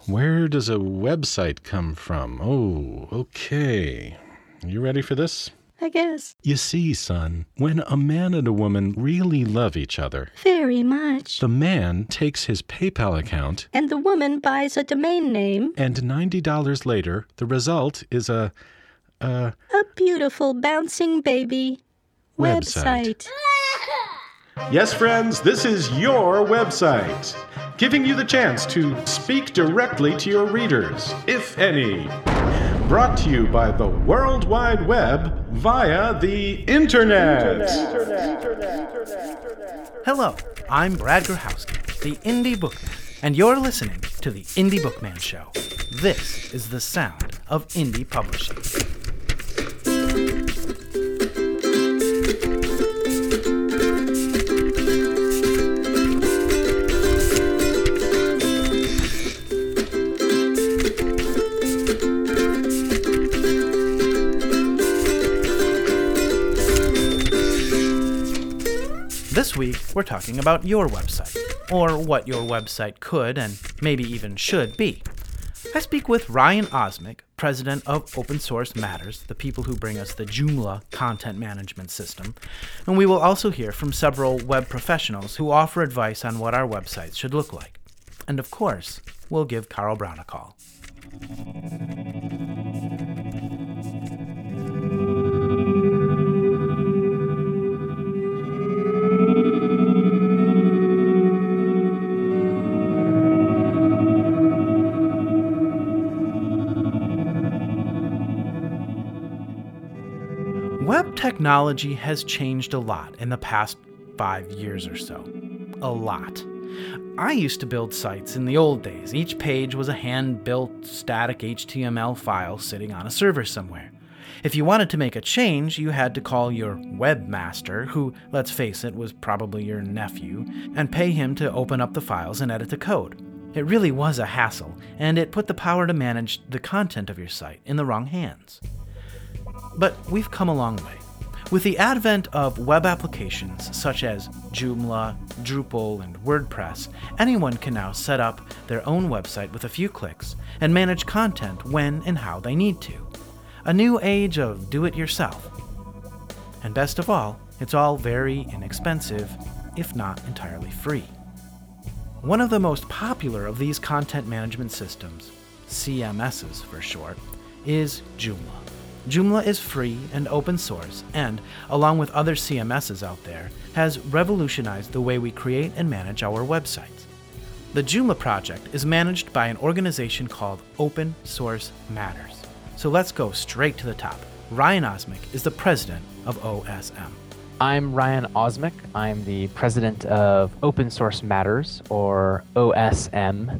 Where does a website come from? Oh, okay. You ready for this? I guess. You see, son, when a man and a woman really love each other, Very much. the man takes his PayPal account, And the woman buys a domain name. and $90 later, the result is a beautiful bouncing baby Website. Yes, friends, this is your website, giving you the chance to speak directly to your readers, if any. Brought to you by the World Wide Web via the Internet. Hello, I'm Brad Grohowski, the Indie Bookman, and you're listening to the Indie Bookman Show. This is the sound of indie publishing. This week, we're talking about your website, or what your website could and maybe even should be. I speak with Ryan Osmick, president of Open Source Matters, the people who bring us the Joomla content management system, and we will also hear from several web professionals who offer advice on what our websites should look like. And of course, we'll give Carl Brown a call. Web technology has changed a lot in the past 5 years or so. A lot. I used to build sites in the old days. Each page was a hand-built static HTML file sitting on a server somewhere. If you wanted to make a change, you had to call your webmaster, who, let's face it, was probably your nephew, and pay him to open up the files and edit the code. It really was a hassle, and it put the power to manage the content of your site in the wrong hands. But we've come a long way. With the advent of web applications such as Joomla, Drupal, and WordPress, anyone can now set up their own website with a few clicks and manage content when and how they need to. A new age of do-it-yourself. And best of all, it's all very inexpensive, if not entirely free. One of the most popular of these content management systems, CMSs for short, is Joomla. Joomla is free and open source and, along with other CMSs out there, has revolutionized the way we create and manage our websites. The Joomla project is managed by an organization called Open Source Matters. So let's go straight to the top. Ryan Osmick is the president of OSM. I'm Ryan Osmick. I'm the president of Open Source Matters, or OSM.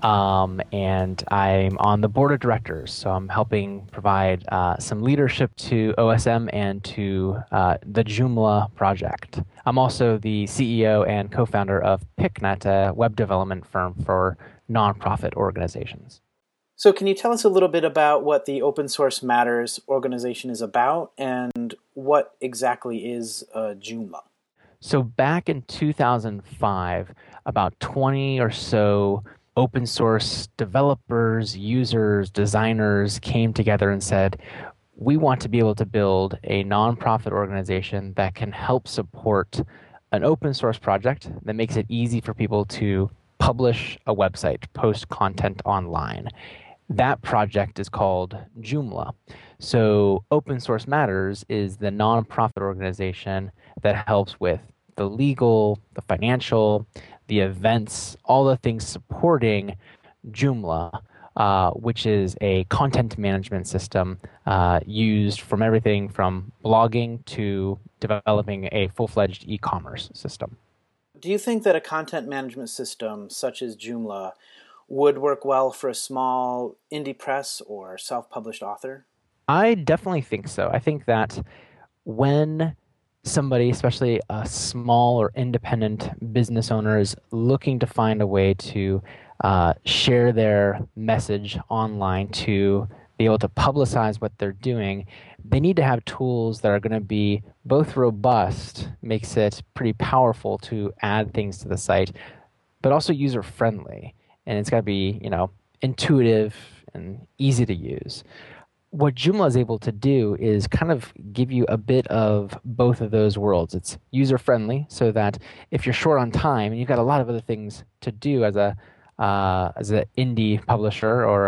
And I'm on the board of directors, so I'm helping provide some leadership to OSM and to the Joomla project. I'm also the CEO and co-founder of PicNet, a web development firm for nonprofit organizations. So can you tell us a little bit about what the Open Source Matters organization is about and what exactly is Joomla? So back in 2005, about 20 or so open source developers, users, designers came together and said, we want to be able to build a nonprofit organization that can help support an open source project that makes it easy for people to publish a website, post content online. That project is called Joomla. So Open Source Matters is the nonprofit organization that helps with the legal, the financial, the events, all the things supporting Joomla, which is a content management system used from everything from blogging to developing a full-fledged e-commerce system. Do you think that a content management system such as Joomla would work well for a small indie press or self-published author? I definitely think so. I think that when somebody, especially a small or independent business owner, is looking to find a way to share their message online, to be able to publicize what they're doing, they need to have tools that are going to be both robust, makes it pretty powerful to add things to the site, but also user-friendly. And it's got to be, intuitive and easy to use. What Joomla is able to do is kind of give you a bit of both of those worlds. It's user-friendly, so that if you're short on time and you've got a lot of other things to do as an indie publisher or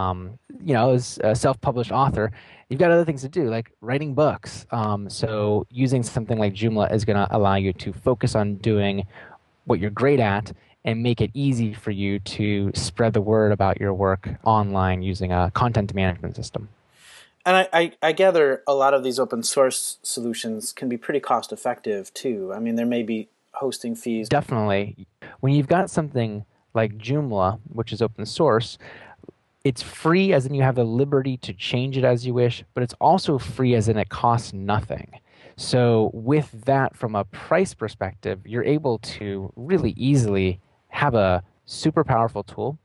as a self-published author, you've got other things to do, like writing books. So using something like Joomla is going to allow you to focus on doing what you're great at and make it easy for you to spread the word about your work online using a content management system. And I gather a lot of these open source solutions can be pretty cost effective too. I mean, there may be hosting fees. Definitely. When you've got something like Joomla, which is open source, it's free as in you have the liberty to change it as you wish, but it's also free as in it costs nothing. So with that, from a price perspective, you're able to really easily have a super powerful tool,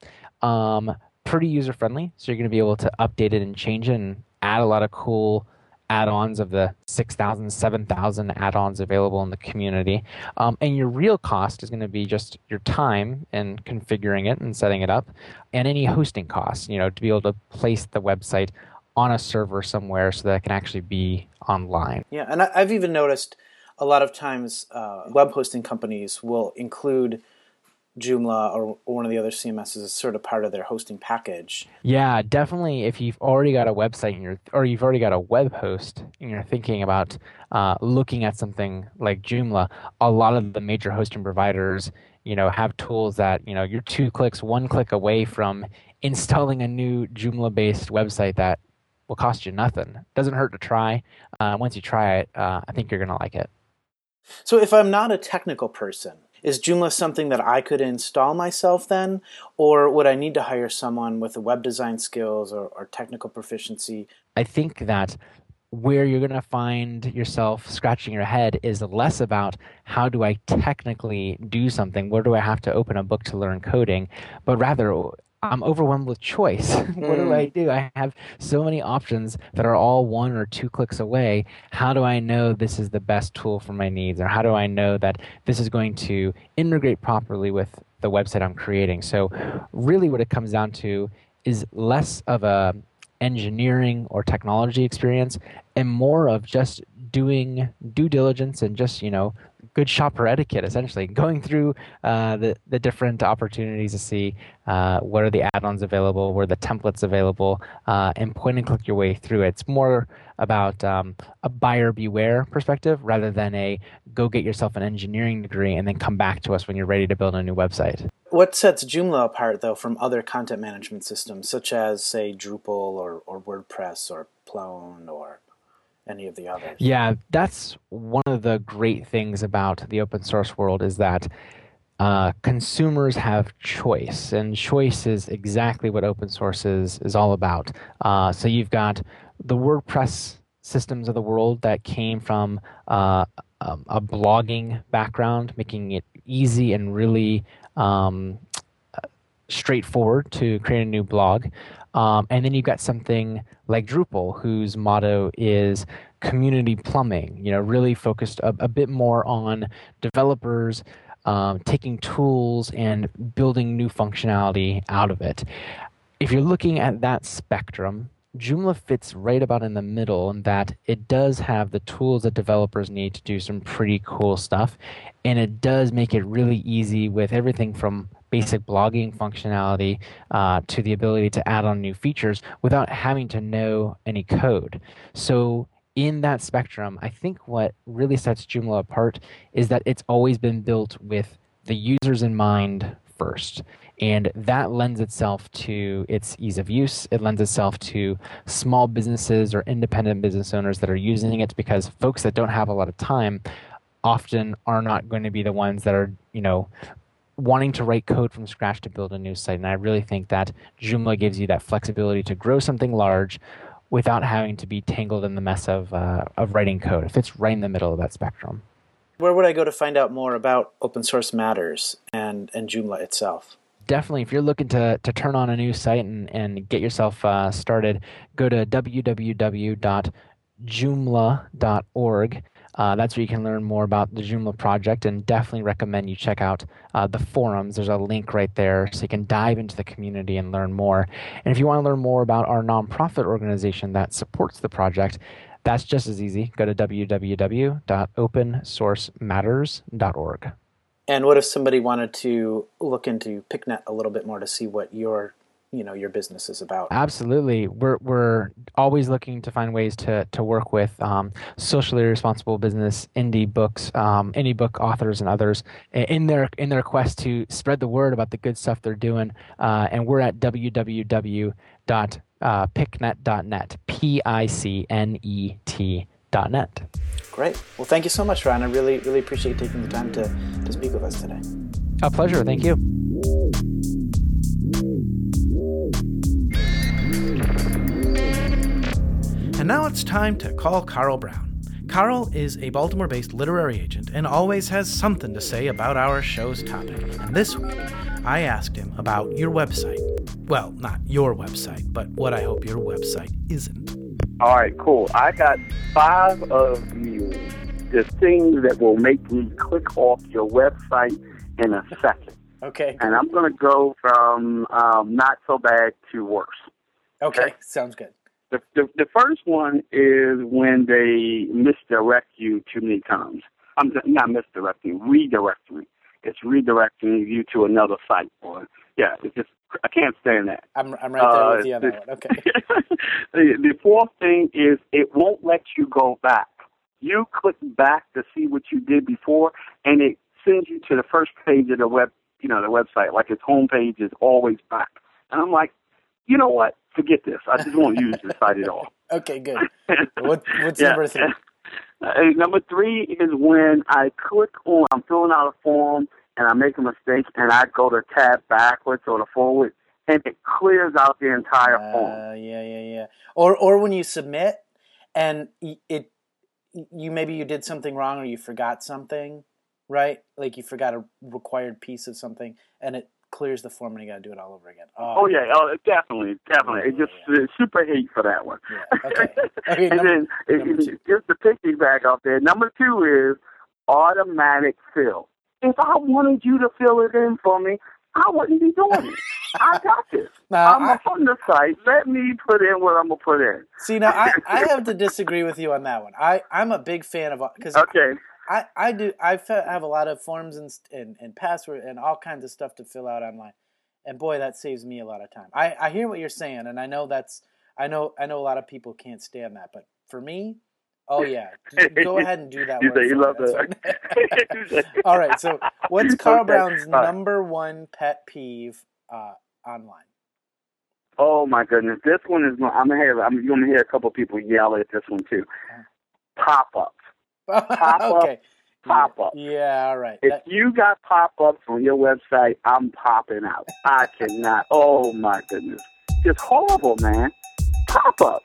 pretty user-friendly, so you're going to be able to update it and change it and add a lot of cool add-ons of the 6,000, 7,000 add-ons available in the community. And your real cost is going to be just your time in configuring it and setting it up, and any hosting costs, to be able to place the website on a server somewhere so that it can actually be online. Yeah, and I've even noticed a lot of times web hosting companies will include Joomla or one of the other CMSs as sort of part of their hosting package. Yeah, definitely. If you've already got a website or you've already got a web host and you're thinking about looking at something like Joomla, a lot of the major hosting providers, have tools that, you're 2 clicks, 1 click away from installing a new Joomla-based website that will cost you nothing. Doesn't hurt to try. Once you try it, I think you're going to like it. So if I'm not a technical person, is Joomla something that I could install myself then? Or would I need to hire someone with the web design skills or technical proficiency? I think that where you're going to find yourself scratching your head is less about how do I technically do something, where do I have to open a book to learn coding, but rather I'm overwhelmed with choice. What do I do? I have so many options that are all 1 or 2 clicks away. How do I know this is the best tool for my needs? Or how do I know that this is going to integrate properly with the website I'm creating? So really what it comes down to is less of a engineering or technology experience and more of just doing due diligence and just, good shopper etiquette, essentially, going through the different opportunities to see what are the add-ons available, where are the templates available, and point and click your way through it. It's more about a buyer beware perspective rather than a go get yourself an engineering degree and then come back to us when you're ready to build a new website. What sets Joomla apart, though, from other content management systems, such as, say, Drupal or WordPress or Plone or any of the others? Yeah, that's one of the great things about the open source world is that consumers have choice, and choice is exactly what open source is all about. So you've got the WordPress systems of the world that came from a blogging background, making it easy and really straightforward to create a new blog. And then you've got something like Drupal, whose motto is community plumbing, really focused a bit more on developers taking tools and building new functionality out of it. If you're looking at that spectrum, Joomla fits right about in the middle in that it does have the tools that developers need to do some pretty cool stuff, and it does make it really easy with everything from basic blogging functionality to the ability to add on new features without having to know any code. So in that spectrum, I think what really sets Joomla apart is that it's always been built with the users in mind first. And that lends itself to its ease of use. It lends itself to small businesses or independent business owners that are using it, because folks that don't have a lot of time often are not going to be the ones that are, wanting to write code from scratch to build a new site. And I really think that Joomla gives you that flexibility to grow something large without having to be tangled in the mess of writing code. It fits right in the middle of that spectrum. Where would I go to find out more about Open Source Matters and Joomla itself? Definitely, if you're looking to turn on a new site and get yourself started, go to www.joomla.org. That's where you can learn more about the Joomla project, and definitely recommend you check out the forums. There's a link right there so you can dive into the community and learn more. And if you want to learn more about our nonprofit organization that supports the project, that's just as easy. Go to www.opensourcematters.org. And what if somebody wanted to look into PicNet a little bit more to see what your business is about? Absolutely. We're always looking to find ways to work with socially responsible business, indie book authors and others in their quest to spread the word about the good stuff they're doing. And we're at www.picnet.net, PICNET.net. Great. Well, thank you so much, Ryan. I really, really appreciate you taking the time to speak with us today. A pleasure. Thank you. And now it's time to call Carl Brown. Carl is a Baltimore-based literary agent and always has something to say about our show's topic. And this week, I asked him about your website. Well, not your website, but what I hope your website isn't. All right, cool. I got 5 of the things that will make me click off your website in a second. Okay. And I'm going to go from not so bad to worse. Okay, sounds good. The first one is when they misdirect you too many times. I'm not misdirecting, redirecting. It's redirecting you to another site. It's just, I can't stand that. I'm right there with you on that one. Okay. The fourth thing is it won't let you go back. You click back to see what you did before, and it sends you to the first page of the website, like its homepage is always back. And I'm like, you know what? Forget this. I just won't use this site at all. Okay, good. What's number 3? Number 3 is when I click on, I'm filling out a form, and I make a mistake, and I go to tab backwards or the forward, and it clears out the entire form. Yeah. Or when you submit, and you did something wrong or you forgot something, right? Like you forgot a required piece of something, and it clears the form and you got to do it all over again. Definitely. It's super hate for that one. Yeah. Okay. And then just to piggyback off there, number 2 is automatic fill. If I wanted you to fill it in for me, I wouldn't be doing it. I got this. I'm on the site. Let me put in what I'm going to put in. See, now I have to disagree with you on that one. I'm a big fan of, because I have a lot of forms and password and all kinds of stuff to fill out online, and boy, that saves me a lot of time. I hear what you're saying, and I know a lot of people can't stand that, but for me, oh yeah, go ahead and do that. You love that. All right, so what's Carl Brown's number 1 pet peeve online? Oh my goodness, this one is. You're gonna hear a couple people yell at this one too. Pop-ups. Okay. Pop-ups. Yeah, all right. If you got pop-ups on your website, I'm popping out. I cannot. Oh, my goodness. It's horrible, man. Pop-ups.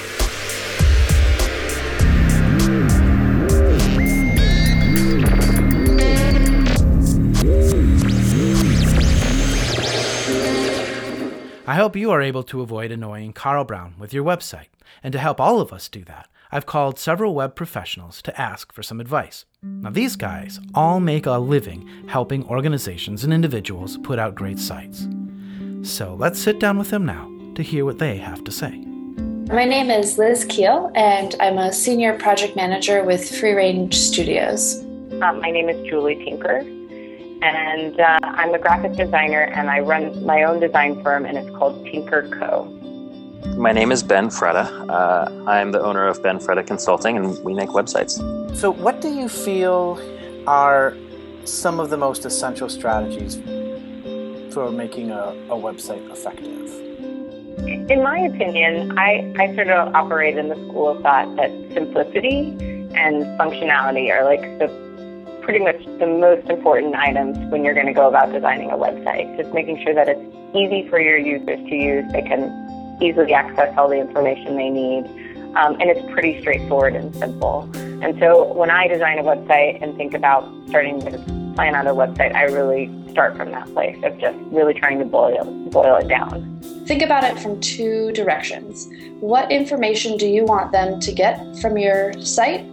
I hope you are able to avoid annoying Carl Brown with your website. And to help all of us do that, I've called several web professionals to ask for some advice. Now, these guys all make a living helping organizations and individuals put out great sites. So let's sit down with them now to hear what they have to say. My name is Liz Keel, and I'm a senior project manager with Free Range Studios. My name is Julie Tinker, and I'm a graphic designer, and I run my own design firm, and it's called Tinker Co. My name is Ben Freda. I'm the owner of Ben Freda Consulting, and we make websites. So what do you feel are some of the most essential strategies for making a website effective? In my opinion, I sort of operate in the school of thought that simplicity and functionality are like pretty much the most important items when you're going to go about designing a website. Just making sure that it's easy for your users to use. They can easily access all the information they need, and it's pretty straightforward and simple. And so when I design a website and think about starting to plan out a website, I really start from that place of just really trying to boil it down. Think about it from 2 directions. What information do you want them to get from your site,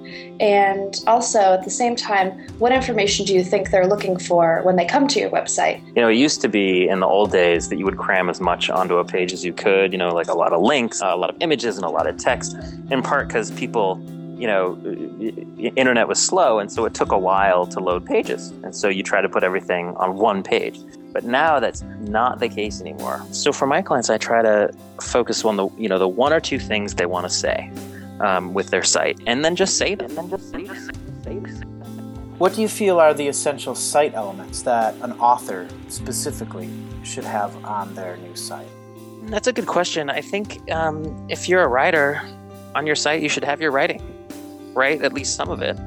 And also, at the same time, what information do you think they're looking for when they come to your website? It used to be in the old days that you would cram as much onto a page as you could, like a lot of links, a lot of images, and a lot of text, in part because people, internet was slow, and so it took a while to load pages. And so you try to put everything on one page. But now that's not the case anymore. So for my clients, I try to focus on the one or two things they want to say with their site, and then just say them. What do you feel are the essential site elements that an author specifically should have on their new site? That's a good question. I think if you're a writer on your site, you should have your writing, right? At least some of it.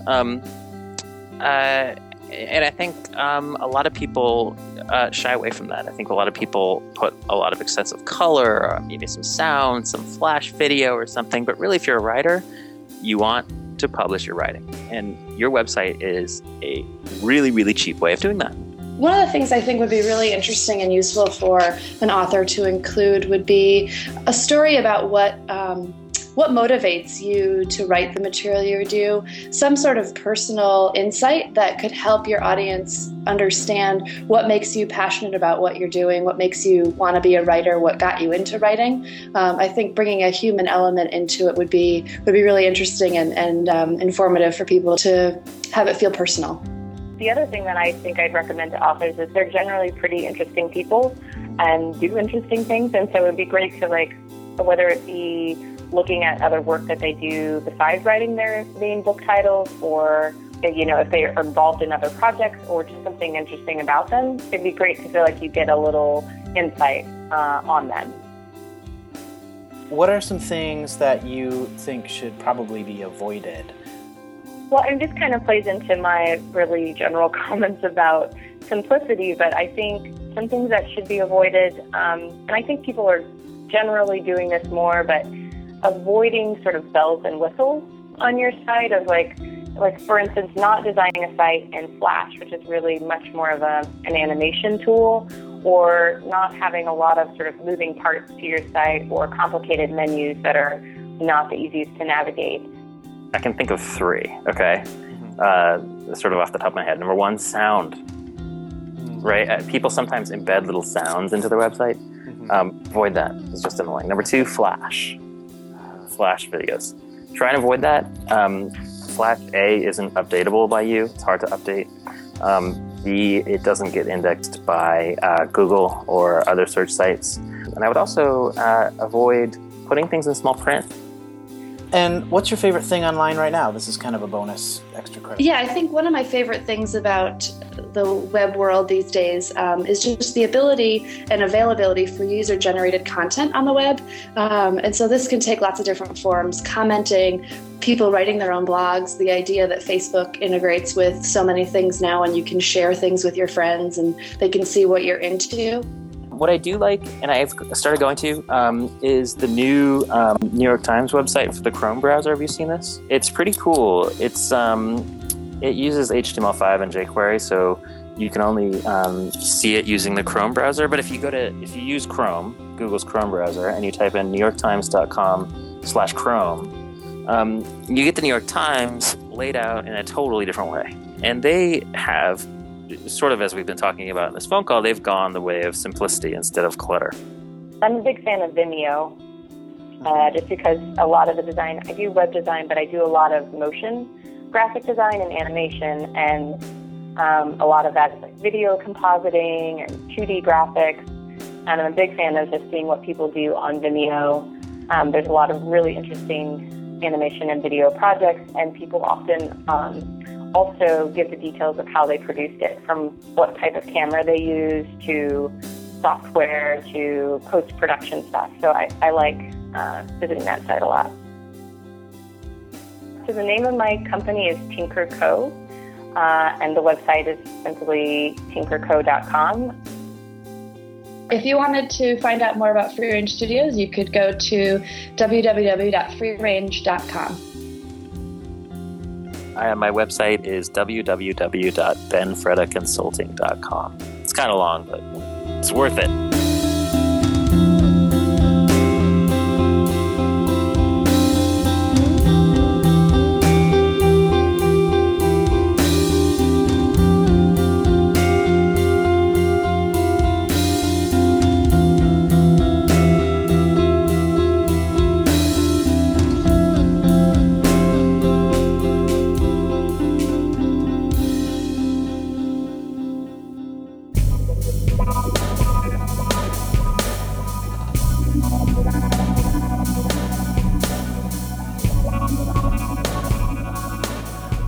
And I think a lot of people shy away from that. I think a lot of people put a lot of excessive color, or maybe some sound, some flash video or something. But really, if you're a writer, you want to publish your writing. And your website is a really, really cheap way of doing that. One of the things I think would be really interesting and useful for an author to include would be a story about what motivates you to write the material you do, some sort of personal insight that could help your audience understand what makes you passionate about what you're doing, what makes you want to be a writer, what got you into writing. I think bringing a human element into it would be really interesting and informative for people to have it feel personal. The other thing that I think I'd recommend to authors is they're generally pretty interesting people and do interesting things, and so it would be great to, whether it be looking at other work that they do besides writing their main book titles, or if they are involved in other projects, or just something interesting about them, it'd be great to feel like you get a little insight on them. What are some things that you think should probably be avoided? Well, and this kind of plays into my really general comments about simplicity, but I think some things that should be avoided, and I think people are generally doing this more, but avoiding sort of bells and whistles on your site of like for instance, not designing a site in Flash, which is really much more of an animation tool, or not having a lot of sort of moving parts to your site or complicated menus that are not the easiest to navigate. I can think of three, okay? Sort of off the top of my head. Number one, sound, right? People sometimes embed little sounds into their website. Avoid that. It's just annoying. Number two, Flash videos. Try and avoid that. Flash, A, isn't updatable by you. It's hard to update. B, it doesn't get indexed by Google or other search sites. And I would also avoid putting things in small print. And what's your favorite thing online right now? This is kind of a bonus extra credit. Yeah, I think one of my favorite things about the web world these days is just the ability and availability for user-generated content on the web. And so this can take lots of different forms: commenting, people writing their own blogs, the idea that Facebook integrates with so many things now and you can share things with your friends and they can see what you're into. What I do like, and I've started going to, is the new New York Times website for the Chrome browser. Have you seen this? It's pretty cool. It's it uses HTML5 and jQuery, so you can only see it using the Chrome browser. But if you use Chrome, Google's Chrome browser, and you type in NewYorkTimes.com/Chrome, you get the New York Times laid out in a totally different way. And they have, sort of as we've been talking about in this phone call, they've gone the way of simplicity instead of clutter. I'm a big fan of Vimeo, just because a lot of the design, I do web design, but I do a lot of motion graphic design and animation, and a lot of that is like video compositing and 2D graphics. And I'm a big fan of just seeing what people do on Vimeo. There's a lot of really interesting animation and video projects, and people often also give the details of how they produced it, from what type of camera they use to software to post-production stuff. So I like visiting that site a lot. So the name of my company is Tinker Co., and the website is simply tinkerco.com. If you wanted to find out more about Free Range Studios, you could go to www.freerange.com. My website is www.benfredaconsulting.com. It's kind of long, but it's worth it.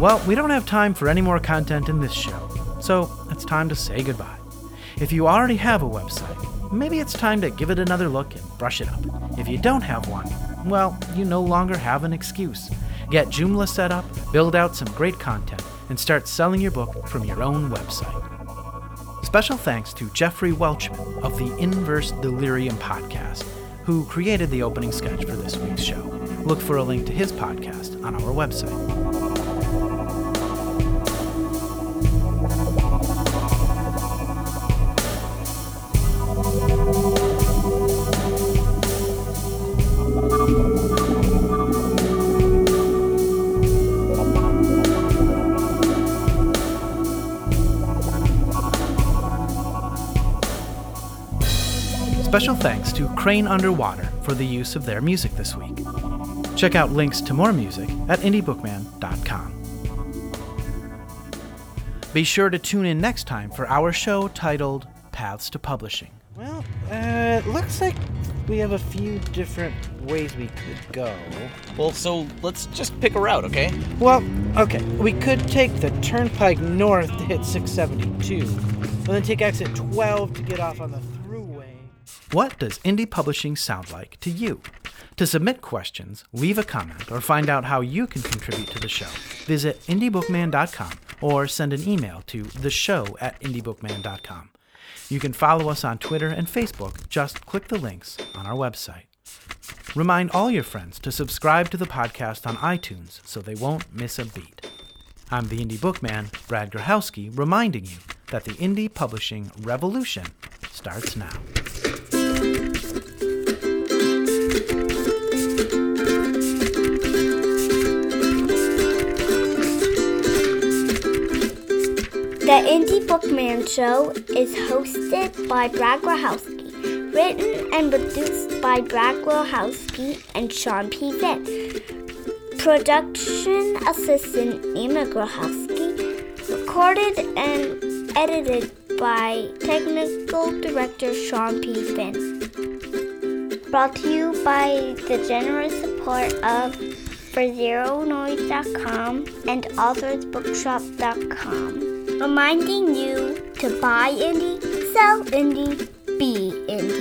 Well, we don't have time for any more content in this show, so it's time to say goodbye. If you already have a website, maybe it's time to give it another look and brush it up. If you don't have one, well, you no longer have an excuse. Get Joomla set up, build out some great content, and start selling your book from your own website. Special thanks to Jeffrey Welchman of the Inverse Delirium podcast, who created the opening sketch for this week's show. Look for a link to his podcast on our website. Special thanks to Crane Underwater for the use of their music this week. Check out links to more music at indiebookman.com. Be sure to tune in next time for our show titled Paths to Publishing. Well, it looks like we have a few different ways we could go. Well, so let's just pick a route, okay? Well, okay, we could take the turnpike north to hit 672, and then take exit 12 to get off on the thruway. What does indie publishing sound like to you? To submit questions, leave a comment, or find out how you can contribute to the show, visit indiebookman.com or send an email to theshow@indiebookman.com. You can follow us on Twitter and Facebook. Just click the links on our website. Remind all your friends to subscribe to the podcast on iTunes so they won't miss a beat. I'm the Indie Bookman, Brad Grahowski, reminding you that the indie publishing revolution starts now. The Indie Bookman Show is hosted by Brad Grahowski, written and produced by Brad Grahowski and Sean P. Finn. Production assistant Emma Grahowski, recorded and edited by technical director Sean P. Finn. Brought to you by the generous support of ForZeroNoise.com and AuthorsBookshop.com. Reminding you to buy indie, sell indie, be indie.